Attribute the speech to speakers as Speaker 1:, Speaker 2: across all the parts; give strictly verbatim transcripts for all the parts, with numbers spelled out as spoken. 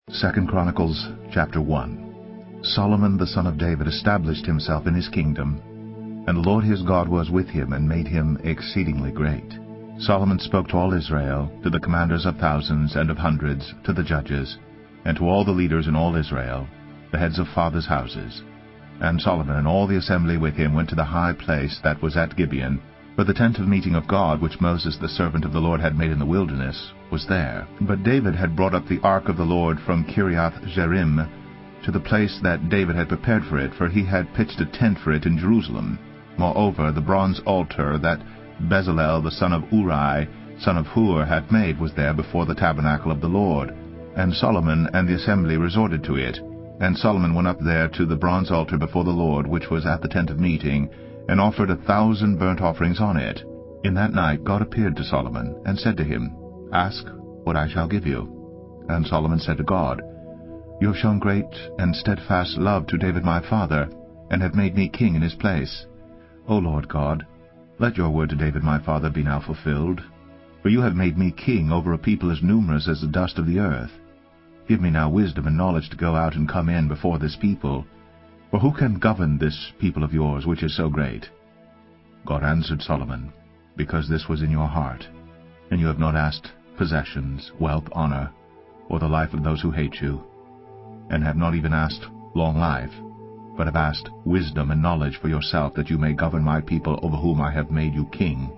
Speaker 1: Second Chronicles chapter one. Solomon the son of David established himself in his kingdom, and the Lord his God was with him, and made him exceedingly great. Solomon spoke to all Israel, to the commanders of thousands and of hundreds, to the judges, and to all the leaders in all Israel, the heads of fathers' houses. And Solomon and all the assembly with him went to the high place that was at Gibeon, for the tent of meeting of God, which Moses the servant of the Lord had made in the wilderness, was there. But David had brought up the ark of the Lord from Kiriath-jearim to the place that David had prepared for it, for he had pitched a tent for it in Jerusalem. Moreover, the bronze altar that Bezalel the son of Uri, son of Hur, had made was there before the tabernacle of the Lord. And Solomon and the assembly resorted to it. And Solomon went up there to the bronze altar before the Lord, which was at the tent of meeting, and offered a thousand burnt offerings on it. In that night God appeared to Solomon, and said to him, Ask what I shall give you. And Solomon said to God, You have shown great and steadfast love to David my father, and have made me king in his place. O Lord God, let your word to David my father be now fulfilled. For you have made me king over a people as numerous as the dust of the earth. Give me now wisdom and knowledge to go out and come in before this people. For who can govern this people of yours, which is so great? God answered Solomon, Because this was in your heart, and you have not asked possessions, wealth, honor, or the life of those who hate you, and have not even asked long life, but have asked wisdom and knowledge for yourself, that you may govern my people over whom I have made you king.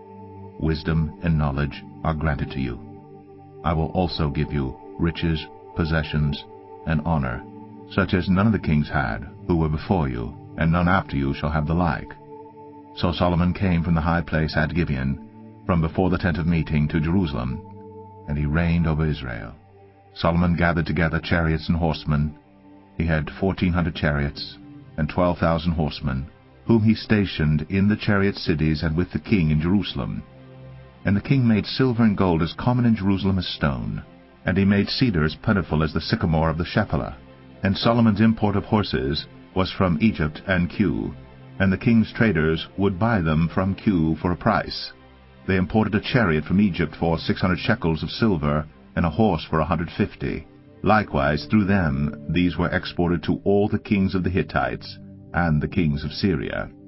Speaker 1: Wisdom and knowledge are granted to you. I will also give you riches, possessions, and honor, such as none of the kings had, who were before you, and none after you shall have the like. So Solomon came from the high place at Gibeon, from before the tent of meeting, to Jerusalem, and he reigned over Israel. Solomon gathered together chariots and horsemen. He had fourteen hundred chariots, and twelve thousand horsemen, whom he stationed in the chariot cities and with the king in Jerusalem. And the king made silver and gold as common in Jerusalem as stone, and he made cedar as plentiful as the sycamore of the Shephelah. And Solomon's import of horses was from Egypt and Kue, and the king's traders would buy them from Kue for a price. They imported a chariot from Egypt for six hundred shekels of silver, and a horse for a hundred fifty. Likewise through them these were exported to all the kings of the Hittites, and the kings of Syria.